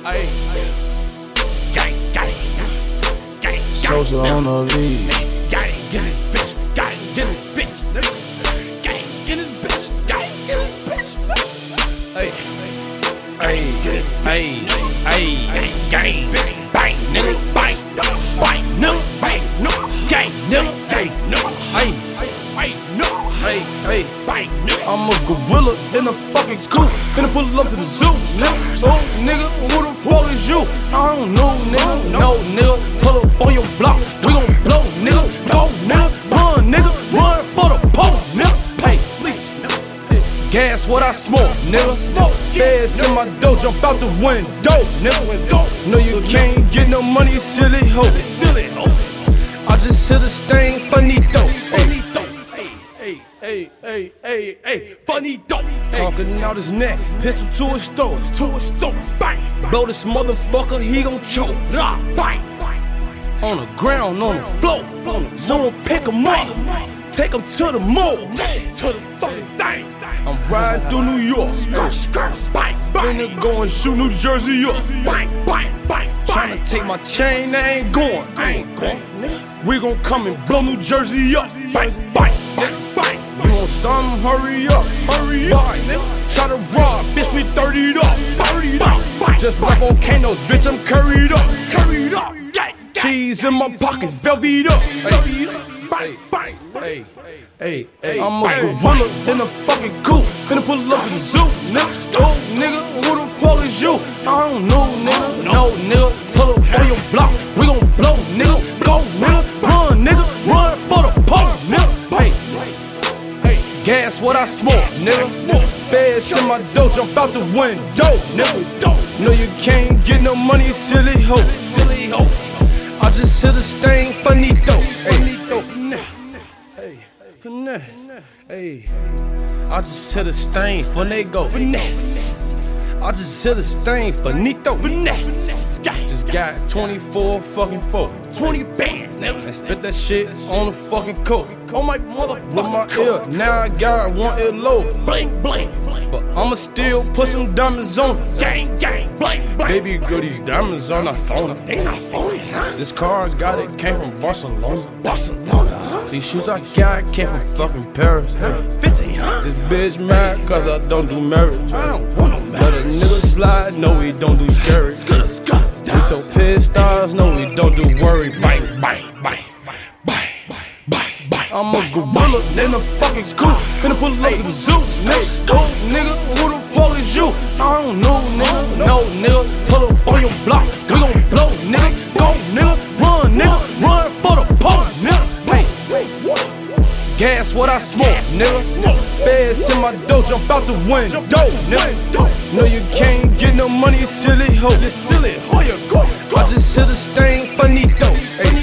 Ay, gang, gang, gang, Sosa on the lead. gang, get this bitch, gang, get this bitch, nigga. Gang, get this bitch, gang, get this bitch, nigga. Ay, ay, ay, ay, gang, bitch, bang, nigga, bang, bang, nigga, bang, no, gang, nigga, gang, no, ay, ay, no, ay, ay, bang, nigga. I'm a gorilla in a fucking scoop. Finna pull up to the zoo, nigga. Oh, nigga, who the fuck is you? I don't know, nigga. No, nigga. Pull up on your blocks. We gon' blow, nigga. Go, nigga. Run, nigga. Run for the pole, nigga. Hey, please. Gas what I smoke, nigga. Feds in my dough, jump out the window, nigga. No, you can't get no money, silly hoe. I just hit a stain, finito. Hey, funny dope. Talking out his neck, pistol to his throat, Bang, blow this motherfucker, he gon' choke. rah, bang, On the ground, on the floor, someone pick him up, take him to the mall. to the fucking thing. I'm riding through New York, Skirt, bang, bang, finna go and shoot New Jersey up. bang, bang, bang, Tryna take my chain, I ain't going. We gon' come and blow New Jersey up. bang, bang, bang, bang. You want something? Hurry up, hurry up. Try to rob, bitch, we 30'd up. Just left volcanoes, bitch, I'm curried up. Gang, Cheese in my pockets, velvet up. bang, bang, Hey, hey, hey, I'm a gorilla in a fucking coop. Finna pull up in the zoo, nigga. Oh, nigga, who the fuck is you? I don't know, nigga. No, nigga, pull up on your block. We gon' blow, nigga. Go, nigga, run, nigga. Run for the pole, nigga. Hey, gas what I smoke, nigga. Feds in my dough, jump out the window, nigga. No, you can't get no money, silly hoe. I just hit a stain, finito. Finesse. Hey, I just hit a stain, finago. I just hit a stain, finito. Just got 24 fucking 20 bands, nigga. and spit that shit on the fucking coat. On my With my motherfucking ear, coat. now I got one ear low. Bling, bling, But I'ma still put some diamonds on it. gang, bling, bling. Baby girl, these diamonds are not phony. They not phony, huh? This car I got it came from Barcelona. Barcelona, huh? These shoes I got came from fucking Paris. 50, huh? This bitch mad cause I don't do marriage. I don't want no Let a nigga slide, no we don't do scary. We told pit stars, no we don't do worry. Bang, bang, bang, bang, bang, bang. I'm a gorilla in a fucking scoop. Finna pull up to the zoo, nigga. Oh, nigga, who the fuck is you? I don't know, nigga. No, nigga, pull up on your block. We gon' blow, nigga. Go, nigga, run, nigga. Run for the pole, nigga. Gas what I smoke, nigga. Feds in my dough, jump out the window, nigga. No, you can't get no money, silly hoe. Silly, oh, you go. I just hit a stain, finito.